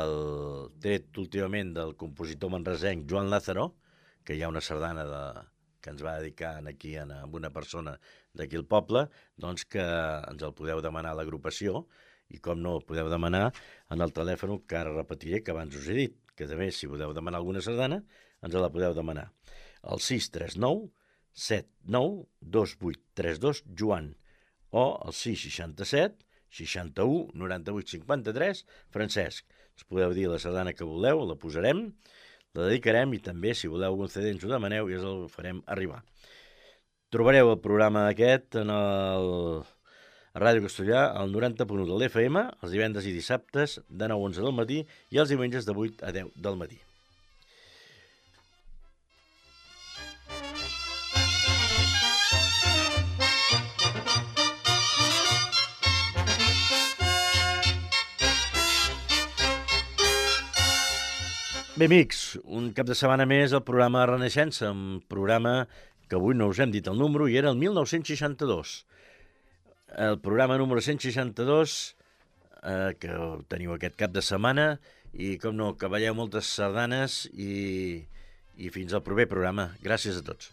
Speaker 1: tret últimament del compositor manresenc Joan Lázaro, que hi ha una sardana que ens va dedicar aquí a una persona d'aquí al poble, doncs que ens el podeu demanar a l'agrupació, i com no el podeu demanar en el telèfon que ara repetiré, que abans us he dit, que també si podeu demanar alguna sardana, ens la podeu demanar. El 639 79 2832 Joan, o el 667 61 98 53 Francesc. Ens podeu dir la sardana que voleu, la posarem, la dedicarem, i també, si voleu algun CD, ens ho demaneu i ens el farem arribar. Trobareu el programa aquest a Ràdio Castellà, al 90.1 de l'FM, els divendres i dissabtes de 9 a 11 del matí i els diumenges de 8 a 10 del matí. Bé, amics, un cap de setmana més al programa Renaixença, un programa que avui no us hem dit el número i era el 1962. El programa número 162, que teniu aquest cap de setmana, i com no, que balleu moltes sardanes i fins al proper programa. Gràcies a tots.